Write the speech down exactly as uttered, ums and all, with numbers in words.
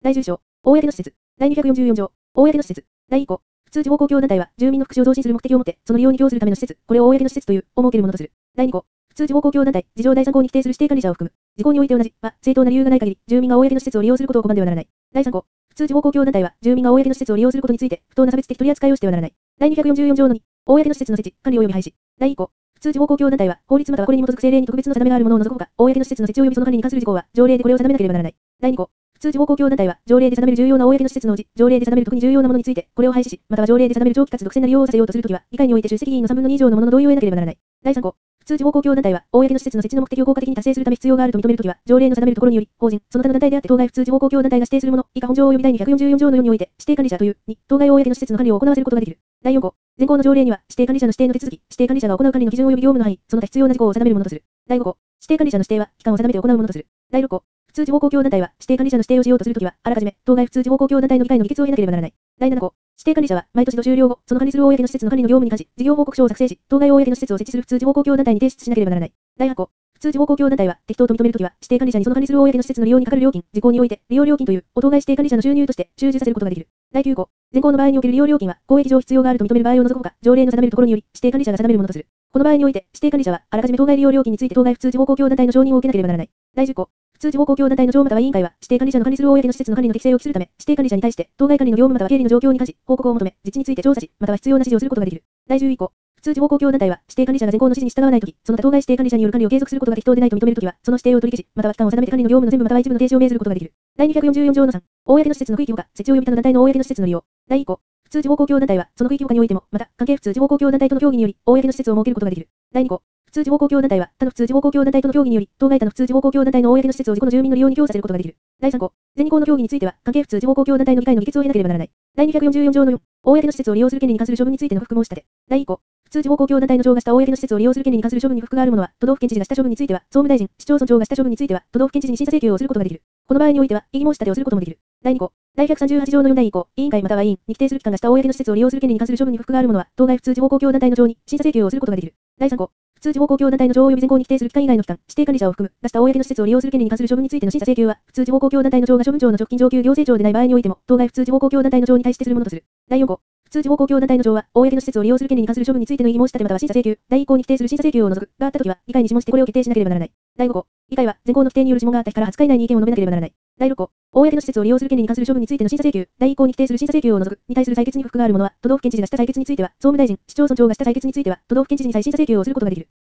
だいじゅう章、公の施設。だいにひゃくよんじゅうよん条、公の施設。だいい項、普通地方公共団体は、住民の福祉を増進する目的をもって、その利用に供するための施設、これを公の施設という、を設けるものとする。だいに項、普通地方公共団体、事情だいさん項に規定する指定管理者を含む。事項において同じ、は、正当な理由がない限り、住民が公の施設を利用することを拒んではならない。だいさん項、普通地方公共団体は、住民が公の施設を利用することについて、不当な差別的取り扱いをしてはならない。だいにひゃくよんじゅうよん条のに、公の施設の設置、管理及び廃止。だいい項、普通地方公共団体は、法律またはこれに基づく政令に特別の定めがあるものを除くほか、公の施設の設置及びその管理に関する事項は、条例でこれを定めなければならない。だいに項、普通地方公共団体は、条例で定める重要な公の施設のうち、条例で定める特に重要なものについて、これを廃止し、または条例で定める長期かつ独占な利用をさせようとするときは、議会において出席議員のさんぶんのに以上のものの同意を得なければならない。だいさん項、普通地方公共団体は、公の施設の設置の目的を効果的に達成するため必要があると認めるときは、条例の定めるところにより、法人、その他の団体であって当該普通地方公共団体が指定するもの、以下本条及びだいにひゃくよんじゅうよん条のよんにおいて、指定管理者という、に、当該公の施設の管理を行わせることができる。だいよん項、現行の条例には、指定管理者の指定の手続き、指定管理者が行う管理の基準及び業務の範囲、その他必要な事項を定めるものとする。だいご項、指定管理者の指定は、期間を定めて行うものとする。だいろっ項、普通地方公共団体は、指定管理者の指定をしようとするときは、あらかじめ、当該普通地方公共団体の議会の議決を得なければならない。だいなな項、指定管理者は、毎年度終了後、その管理する公の施設の管理の業務に関し、事業報告書を作成し、当該公の施設を設置する普通地方公共団体に提出しなければならない。だいはち項、普通地方公共団体は、適当と認めるときは、指定管理者にその管理する公の施設の利用にかかる料金、事項において、利用料金という、を当該指定管理者の収入として、収受させることができる。だいきゅう項、現行の場合における利用料金は、公益上必要があると認める場合を除くほか、条例の定めるところにより、指定管理者が定めるものとする。この場合において、指定管理者は、あらかじめ当該利用料金について当該普通地方公共団体の承認を受けなければならない。だいじゅっ項、普通地方公共団体の長または委員会は、指定管理者の管理する公の施設の管理の適正を期するため、指定管理者に対して、当該管理の業務または経理の状況に関し、報告を求め、実地について調査し、または必要な指示をすることができる。だいじゅういち項、普通地方公共団体は、指定管理者が現行の指示に従わないとき、その他当該指定管理者による管理を継続することが適当でないと認めるときは、その指定を取り消し、または期間を定めて管理の業務の全部または一部の停止を命ずることができる。だいにひゃくよんじゅうよん条のさん、公の施設の区域ほか、設置及び他の団体の公の施設の利用。だいい項、普通地方公共団体は、その区域ほかにおいても、また、関係普通地方公共団体との協議により、公の施設を設けることができる。だいに項、普通地方公共団体は、他の普通地方公共団体との協議により、当該他の普通地方公共団体の公の施設を自己の住民の利用に供させることができる。だいさん項、全に項の協議については、関係普通地方公共団体の議会の議決を得なければならない。だいにひゃくよんじゅうよん条のよん、公の施設を利用する権利に関する処分についての不服申し立て。だいい項、普通地方公共団体の長がした公の施設を利用する権利に関する処分に不服があるものは、都道府県知事がした処分については、総務大臣、市町村長がした処分については、都道府県知事に審査請求をすることができる。この場合においては、異議申し立てをすることもできる。だいに項、だいひゃくさんじゅうはち条のよんだいい項、委員会または委員に規定する機関がした公の施設を利用する権利に関する処分に不服があるものは、当該普通地方公共団体の長に審査請求をすることができる。だいさん項、普通地方公共団体の長及び全項に規定する機関以外の機関、指定管理者を含む、がした公の施設を利用する権利に関する処分についての審査請求は、普通地方公共団体の長が処分長の直近上級行政長でない場合においても、当該普通地方公共団体の長に対してするものとする。だいよん項、普通地方公共団体の長は、公の施設を利用する権利に関する処分についての異議申し立てまたは審査請求、だいい項に規定する審査請求を除く、があったときは、議会に諮問してこれを決定しなければならない。だいご項、議会は、全項の規定による諮問があった日からはつか以内に意見を述べなければならない。だいろっ項、公の施設を利用する権利に関する処分についての審査請求、だいい項に規定する審査請求を除く、に対する採決に不服があるものは、都道府県知事がした採決については、総務大臣、市町村長がした採決については、都道府県知事に再審査請求をすることができる。